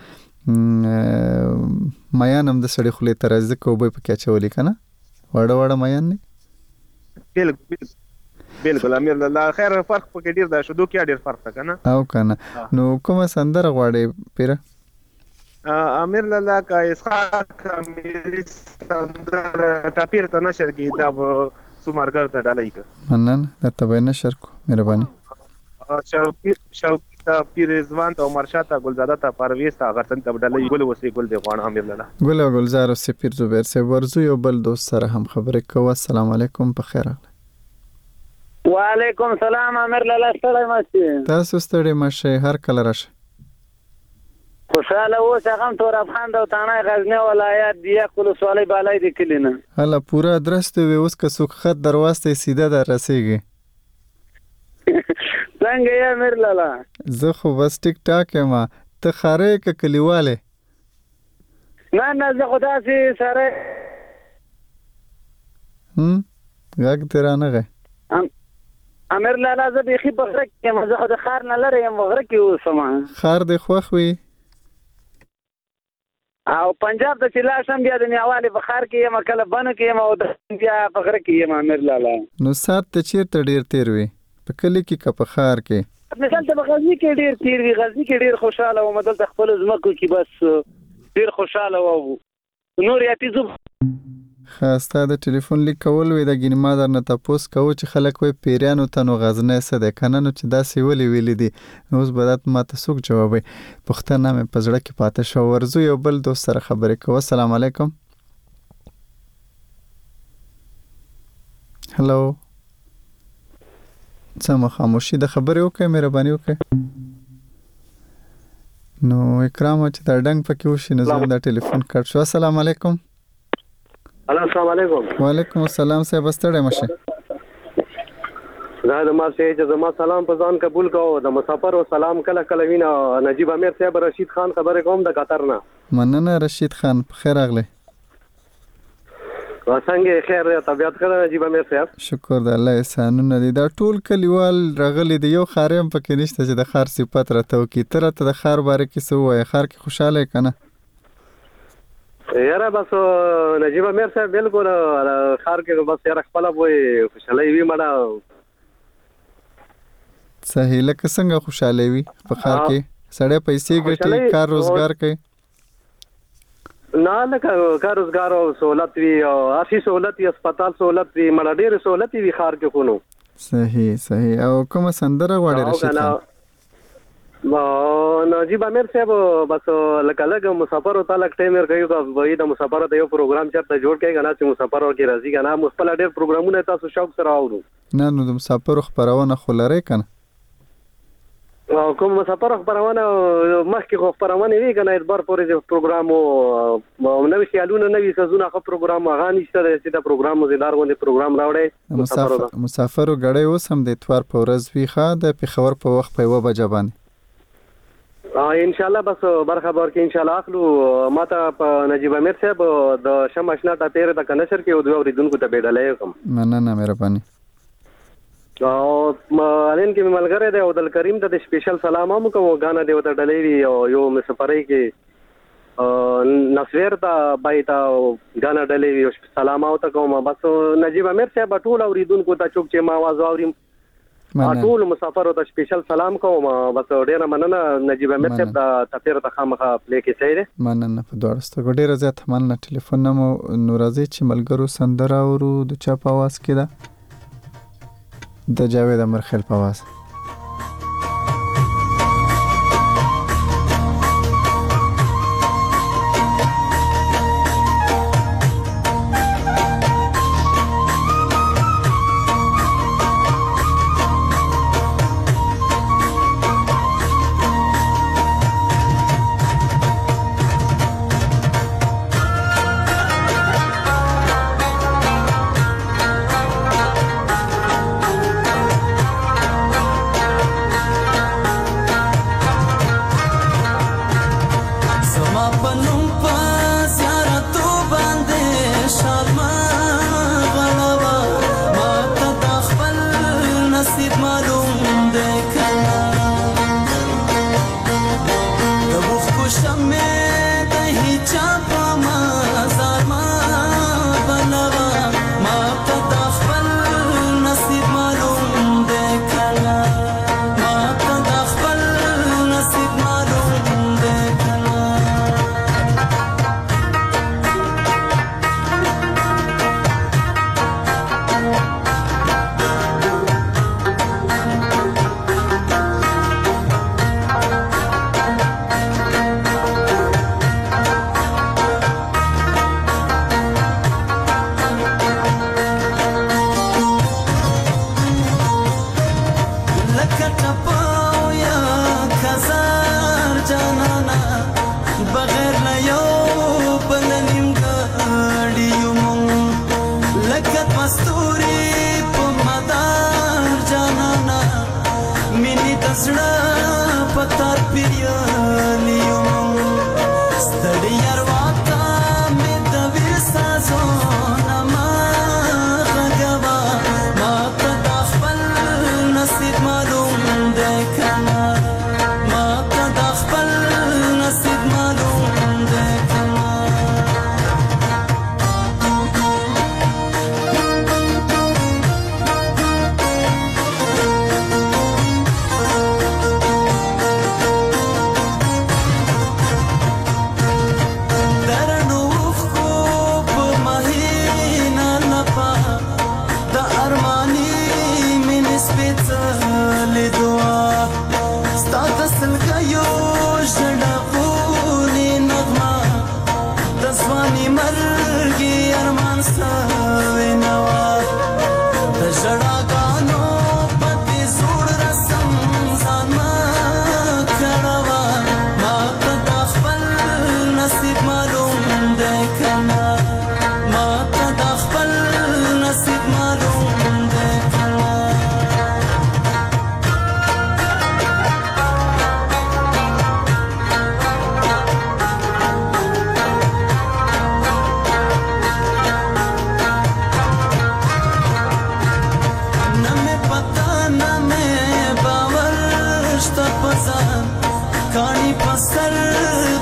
میانم د سړی خولې تر ځکه وبې پکې چولې کنه وړه وړه میان نه. بالکل بالکل امیر الله. خیر فرق پکې ډیر دا شو دوه کې ډیر فرق کنه او کنه. نو کومه سندره غواړې پیره؟ امیر لالا کا اسحاق امیر سندره ټاپیر ته نشر کی دا سومارګر ته ډالای کا منن ته به نشر کو مهرباني. شوقي شوقي ته پیر رضوان ته عمر شاه ته ګلزاده ته پرویز ته غرتن ته ډالای ګل وسی ګل دی غوان امیر لالا. ګل ګلزار او سپیر زبیر سے ورزو یو بل دوست سره هم خبرې کوو. السلام علیکم. په خیر راغلی. وعلیکم سلام امیر لالا. ستړی ماشي؟ تاسو ستړی ماشي؟ هر کله راشه. خوشاله اوس هغه تور افغان د تانه غزنی ولایت دی کولو سوالي بالای دی کلینه هله پورا ادرس ته وي. اوس که څوک خط دروازه سیده در رسیږي څنګه یې امیر لالا؟ زه خو بس ټیک ټاک یم. ته خاره ک کلیواله؟ نه نه زه خدا سي سره هم غږ ترانه غه امیر لالا. زه بيخي بغره کې مزه خو د خار نه لره یم بغره کې اوسم. خار د خوخ وي او پنجاب ته چې لاړ شم بیا د میوالې په ښار کې یم کله بنو کې یم او د بیا په غره کې یم امیر لالا. نو سات ته چیرته ډیر تیر وي په کلی کې که په ښار کې؟ مثال ته په غزني کې ډیر تیر وي غزني کې ډیر خوشاله وم دلته خپل ځمکو کې بس ډیر خوشاله وم نور یاتي زو خاسته د ټلیفون لیک کول وي د ګینې ما درنه تاسو کوو چې خلک وي پیریانو ته نو غزنه څه ده کنه نو چې دا سی ولې ویلې دي نو اوس به ما ته څوک جوابوي پښتنه مې په زړه کې پاتې شو. ورزو یو بل دوست سره خبرې کوو. السلام علیکم. هلو څه خاموشي د خبرې وکړئ مهرباني وکړئ. نو اکرام چې دا ډنګ پکې وشي نو زه دا ټلیفون کټ شو. السلام علیکم. السلام علیکم. وعلیکم السلام. صاحب ستړی مشه. دا د ما سه چې زما سلام په ځان قبول کوو د مسافر او سلام کله کله وینا نجیب امیر صاحب رشید خان خبرې کوم د قطر نه. مننه رشید خان په خیر راغلی. څنګه خیر طبيعت کړه نجیب امیر صاحب؟ شکر د الله احسانونه دي. دا ټول کلیوال راغلي دی یو خارم پکې نشته چې د خار صفات راته وکي. تر ته د خار باره کې څه وایي؟ خار کې خوشاله کنه؟ یاره بس نجیب امیر صاحب بالکل خار کې بس یاره خپل وای خوشاله وي مړه. صحیح لکه څنګه خوشاله وي په خار کې؟ سړی پیسې ګټي کار روزګار کوي؟ نه لکه کار روزګار او سہولت وي او ارشي سہولت وي اسپیټال سہولت وي مړه ډېر سہولت وي خار کې خونو. صحیح صحیح. او کوم سندره غواړي رشید خان؟ نجیب امیر صاحب بس لکه لکه مسافر او تعلق ټیم ورکوي دا وایي د مسافر د یو پروګرام چرته جوړ کړي کنه چې مسافر کې راځي کنه مخبل ډېر پروګرامونه تاسو شوق سره اورو. نه نو د مسافر خبرونه خو لري کنه؟ کوم مسافر خبرونه مخکې خو خبرونه وی کنه ادبار پورې د پروګرام او نوې سیالونه نوې سزونه خو پروګرام غانې شته چې دا پروګرام مزیدار غونډه پروګرام راوړي. مسافر مسافر غړې اوس هم د اتوار په ورځ وی ښه د پیښور په وخت په یو بجه باندې ان شاء الله بس برخه بار کې ان شاء الله اخلو ماته په نجیب امیر صاحب د شماشنا ته تیر د کنشر کې او دوه اوریدونکو ته بیډلې کوم. مننه مهرباني. او مالین کې ملګری دی او د کریم ته سپیشل سلام هم کوم غانا دی ته ډلې او یو مسافرې کې نصویر ته بایتا غانا ډلې سلام او ته کوم بس نجیب امیر صاحب ټول اوریدونکو ته چوک چې ما आवाज اورم ټول مسافر ته سپیشل سلام کوم بس ډیره مننه نجیب امیر صاحب د تفسیر ته خامخا پلی کې سي دي. مننه په دوړسته ډیره زیات مننه. ټلیفون نمو نورازي چې ملګرو سندره اورو د چا په आवाज کې ده د جاوید امرخیل په आवाज.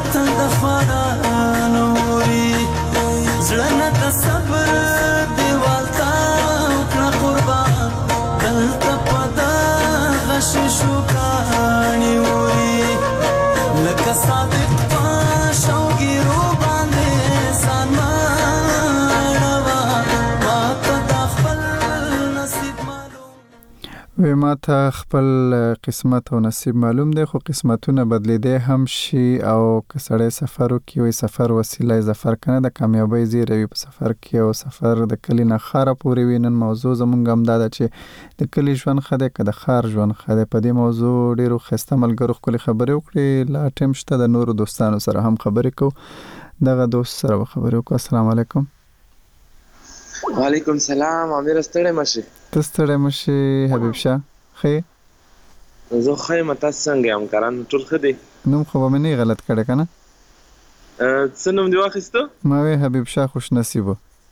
ته د خواران وری زړه نه د صبر دیوال ته وکړه قربان دلته په دغه شیشو کاڼي وری لکه صادق په شوګیرو باندې ځان مه اړوه ما ته د خپل نصیب وی ما ته خپل قسمت او نصیب معلوم دی خو قسمتونه بدلیدي هم شي او که سړی سفر وکړي وي سفر وسیله ظفر کنه د کامیابی زیری وي په سفر کې او سفر د کلی نه ښاره پورې وي نن موضوع زمونږ هم دا ده چې د کلی ژوند ښه دی که د ښار ژوند ښه دی په دې موضوع ډېرو ښایسته ملګرو ښکلې خبرې وکړې لا ټیم شته د نورو دوستانو سره هم خبرې کوو دغه دوست سره به خبرې وکړو السلام علیکم وعلیکم سلام امیر ستړی مشي ته ستړی مشي حبیب شاه ښه زه ښه یم تاسو څنګه یم کاران ټول ښه دی نوم خو به مې نه غلط کړی که نه څه نوم دې واخیسته ما وی حبیب شاه خوش نصیب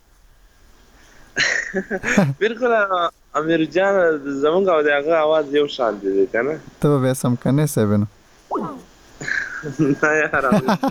بالکل امیر جان زمونږ او د هغه اواز یو شان دی که نه ته به بیا سمکنی صاحب نو نه یاره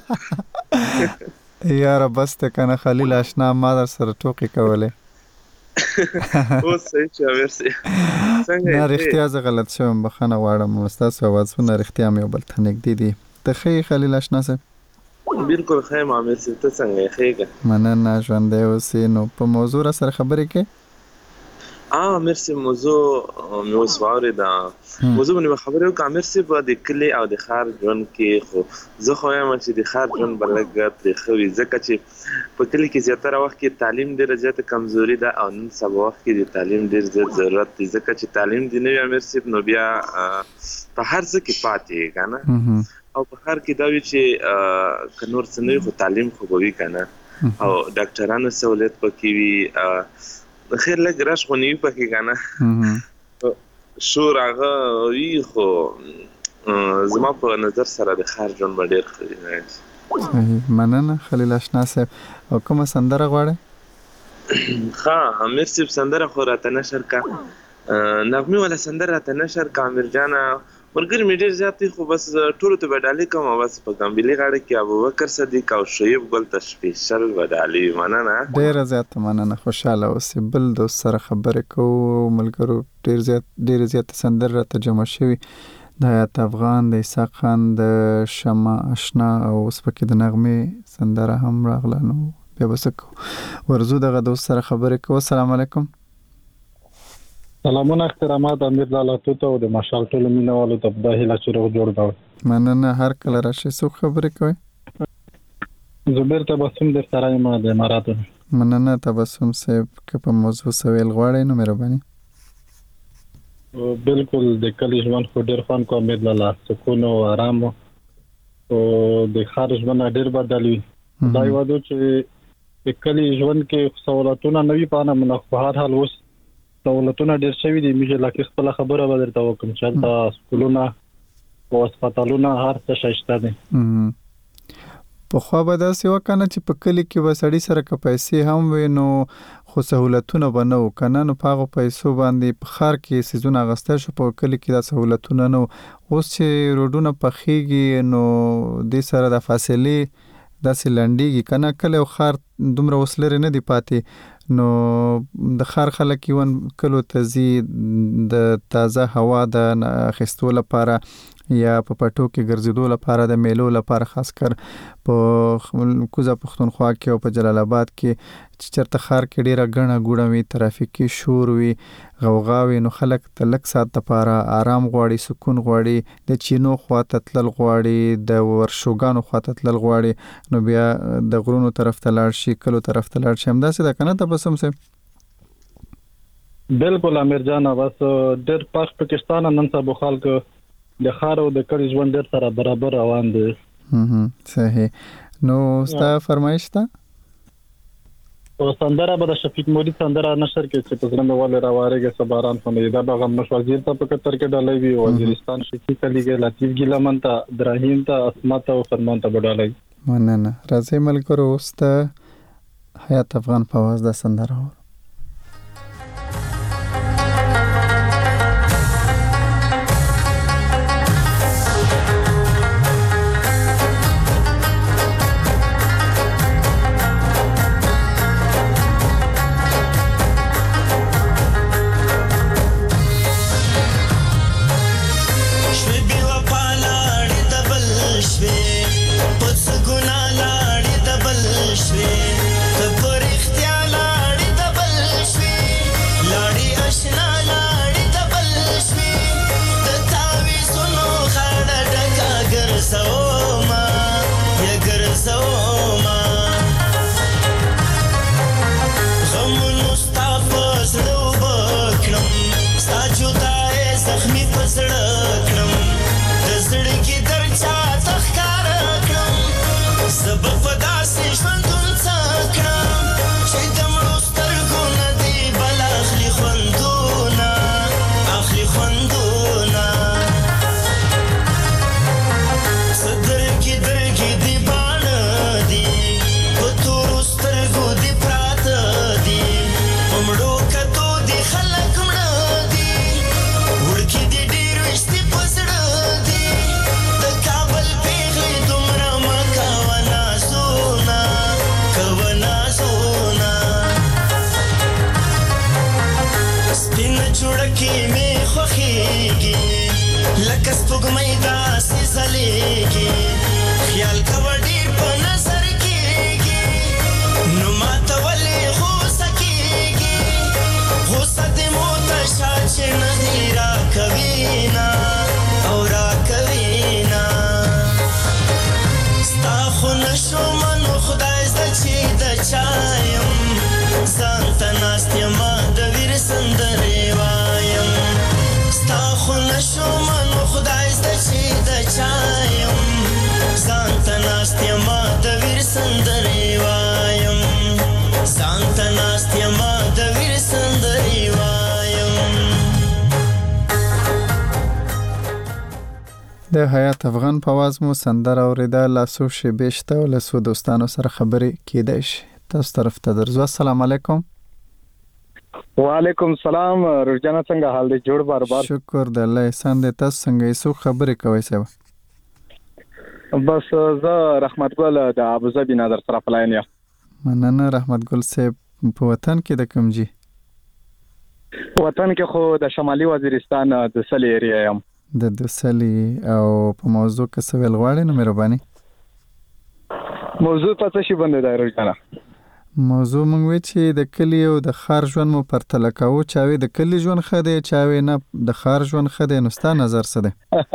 یاره بس ته که نه خلیل اشنا ما در سره ټوکې کولې اوس صحیح شو مرسي نه رښتیا زه غلط شوم بخښنه غواړم ستاسو اوازونه رښتیا مې یو بل ته نږدې دي ته ښه یې خلیل اشنا صاحب بالکل ښه یم امیر صاحب ته څنګه یې ښه یې مننه ژوندی اوسې نو په موضوع را سره خبرې کې اه امیر صاحب موضوع مې اوس واورېده موضوع باندې به خبرې وکړو امیر صاحب د کلي او د ښار ژوند کې خو زه خو یم چې د ښار ژوند به لږ پرې ښه وي ځکه چې په کلي کې زیاتره وخت کې تعلیم ډېره زیاته کمزوري ده او نن سبا وخت کې د تعلیم ډېر زیات ضرورت دی ځکه چې تعلیم دې نه وي امیر صاحب نو بیا په هر څه کې پاتې یې که نه او په ښار کې دا وي چې که نور څه نه وي خو تعلیم خو به وي که نه او ډاکټرانو سهولیت پکې وي خیر لږ رش خو نه وي پکې که نه شور هغه وي خو زما په نظر سره د ښار ژوند به ډېر ښه وي صحیح مننه خلیل اشنا صاحب او کومه سندره غواړئ ښه امیر صاحب سندره خو راته نشر کا نغمې والا سندره راته نشر کا امیر جانه ملګري مې ډېر زیات دي خو بس ټولو ته به ډالۍ کوم بس په ګمبلي غاړه کې ابوبکر صدیق او شعیب ګل ته سپیشل به ډالۍ مننه ډېره زیاته مننه خوشحاله اوسې بل دوست سره خبرې کوو ملګرو ډېر زیات ډېرې زیاتې سندرې راته جمع شوي د حیات افغان د اسحاق خان د شمع اشنا او اوس پکې د نغمې سندره هم راغله نو بیا به څه کوو ورځو دغه دوست سره خبرې کوو السلام علیکم سلامونه احترامات امیر لالا تو ته او د ماشال ټولو مینوالو ته خدای هیله چې روغ جوړ کړي مننه هر کله راشئ څوک خبرې کوئ زبیر تبسم در سره یم د اماراتو مننه تبسم صاحب که په موضوع سویل غواړئ نو مهرباني بالکل د کلی ژوند خو ډېر خوند کو امیر لالا سکون او آرام او د ښار ژوند ډېر بدل وي دا یو د چې د کلی ژوند کې سہولتونه نه وي پانه منه په هر حال اوس سہولتونه ډېر شوي دي مې لکه خپل خبره به درته وکړم چې دا سکولونه او هسپتالونه هر څه شته دي پخوا به داسې وکنه چې په کلی کې به سړی سره که پیسې هم وي نو خو سهولتونه به نه و که نه نو په هغو پیسو باندې په ښار کې څیزونه اخیستی شو په کلي کې دا سهولتونه نه و اوس چې روډونه پخېږي نو دې سره د فاصلې داسې لنډېږي که نه کلی او ښار دومره اوس لرې نه دي پاتې نو د ښار خلک یون کلو ته ځي د تازه هوا د اخیستو لپاره یا په پټو کې ګرځېدو لپاره د میلو لپاره خاص کر په کوزه پښتونخوا کې او په جلال آباد کې چې چېرته ښار کې ډېره ګڼه ګوڼه وي ترافیکي شور وي غوغا وي نو خلک د لږ ساعت دپاره آرام غواړي سکون غواړي د چینو خواته تلل غواړي د ورشوګانو خواته تلل غواړي نو بیا د غرونو طرف ته لاړ شي کلو طرف ته لاړ شي همداسې ده که نه تبسم صاحب بالکل امیر جان بس ډېر پاک پاکستان نن سبا خلک د ښار او د کلي ژوند ډېر سره برابر روان دی صحیح نو ستا فرمایش ته او سندره به د شفیق مودي سندره نشر کې چې په زړه مې ولې راوارېږي څه باران خو نه دا به غمنش وزیر ته په کتر کې ډالۍ وي وزیرستان شفیق علیګ لطیف ګیلمن ته ابراهیم ته اسمت او فرمان ته ډالۍ مننه راځي ملګرو اوس ته حیات افغان په आवाज د سندره خو نشوم نو خدای زده چې د چایم ځان ته ناست یم د ویر سندرې وایم ستا خو نشوم نو خدای زده چې د چایم ځان ته ناست یم د ویر سندرې وایم ځان ته ناست یم د ویر سندرې وایم. د حیات افغان په आवाज مو سندره اوریده لاسو شیبې شته او له څو دوستانو سره خبرې کیدای شي. تاسو طرف ته درځو. السلام علیکم. وعلیکم السلام. روزانه څنګه حال دی؟ جوړ بار بار. شکر د الله احسان دی. تاسو څنګه یې؟ څو خبرې کوئ سبا؟ بس زه رحمت ګل د ابوظبي نه در سره پلاین یم. مننه رحمت ګل صاحب. په وطن کې د کوم جی؟ وطن کې خو د شمالي وزیرستان د سلی ایریا یم. د دسلی او په موضوع کې څه ویل غواړئ نو مهرباني؟ موضوع په څه شي باندې دی روزانه؟ موضوع مونږ وی چې د کلی او د ښار ژوند مو پرتله کوو، چاوي د کلی ژوند ښه دی چاوي نه د ښار ژوند ښه دی، نو ستا نظر څه دی؟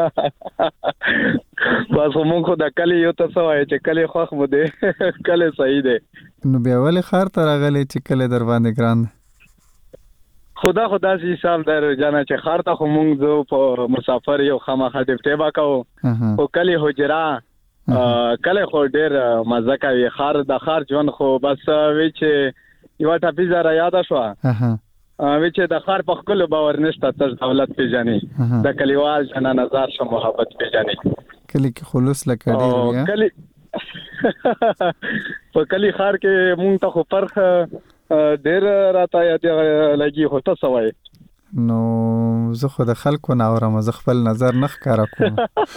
بس مونږ خو د کلی یو ته څه وایي چې کلی خوښ مو دی کلی صحیح دی. نو بیا ولې ښار ته راغلی چې کلی در باندې ګران دی؟ خدا خدا سي حساب در جانا چې خار ته مونږ زو په مسافر یو خامخا ډیپټه با کوو او کلی حجرا کله خو ډیر مزه کوي. خار د خار ژوند خو بس وی چې یو ټاپیزه را یاد شو وی چې د خار په خپل باور نشته تر دولت پیژني د کلیوال جنا نظر شو محبت پیژني کلی کې خلوص لکه ډیر کلی په کلی خار کې مونږ ته خو فرق ډیر راته یاد لګي هو ته سوای. نو زه خو د خلکو نه اورم، زه خپل نظر نه ښکارا کوم.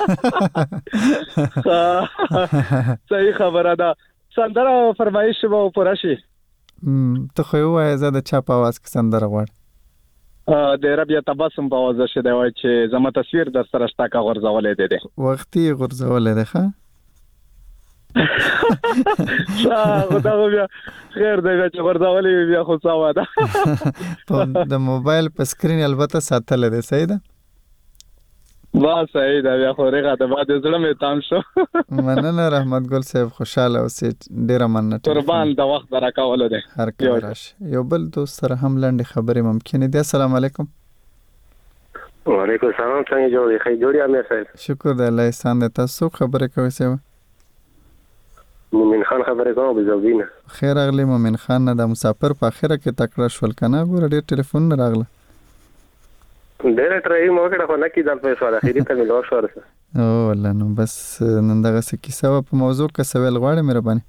صحیح خبره ده. سندره فرمایش به پوره شي. ته خو وایې زه د چا په आवाज کې سندره غواړم؟ د ربیع تبسم په आवाज شه دی وای چې زما تصویر در سره شتا کا غرزولې دی. وختي غرزولې ده ښه؟ خدا خو بیا خیر دی چې غرزولې بیا خو څه ده. د موبایل په سکرین البته ساتل دی. صحیح ده؟ وا صحیح ده. بیا خو رغه د بعد زړه مې تام شو. مننه رحمت ګل صاحب، خوشاله اوسې. ډیره مننه. قربان د وخت راکول دی. هر کله راشي. یو بل دوست سره هم لنډه خبرې ممکن دي. السلام علیکم. وعلیکم السلام. څنګه جوړې خې جوړې امیر صاحب؟ شکر د الله احسان دی. تاسو خبرې کوئ سبا؟ مومن خان خبرې کوم بزوینه. خیر اغلی مومن خان نه د مسافر په اخره کې تکړه شول کنه. ګور ډېر ټلیفون نه راغله. ډېر ټرای مو کړه خو نه کیدل په سوال اخیری ته ملو شو ورسه. او الله نو بس نن دغه څه کیسه په موضوع کې سوال غواړم مهرباني.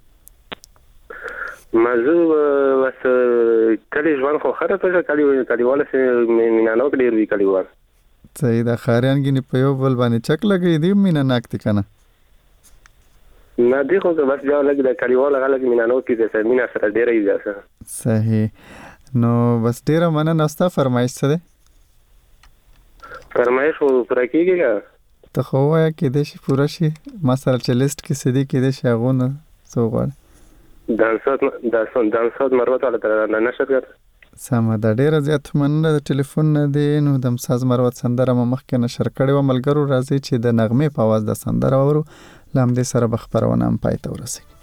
موضوع بس کلی ژوند خو خره ته کلی کلیواله سه مینانو ډېر وی کلیوال. صحیح ده. خاریان کې په یو بل باندې چک لګي دی مینا ناکتی کنه. نه دی خو بس بیا لګ د کلیواله غلګ مینانو کې د مینا سره ډېر ایزه. صحیح. نو بس ډېر مننه. استا فرمایش څه ده؟ فرمایش وو پر کېږي ته خو وای کې د شي پوره شي ما سره چې لیست کې سدي کې د شاغونه څو غواړي دانسات دانسات دانسات مروت ولا تر نه شګر سم دا ډېر زیات مننه. د ټلیفون نه دی نو د مساز مروت سندره مخکې نشر کړي و ملګرو. راځي چې د نغمه په आवाज د سندره ورو لامدې سره بخبرونه هم پای ته ورسېږي.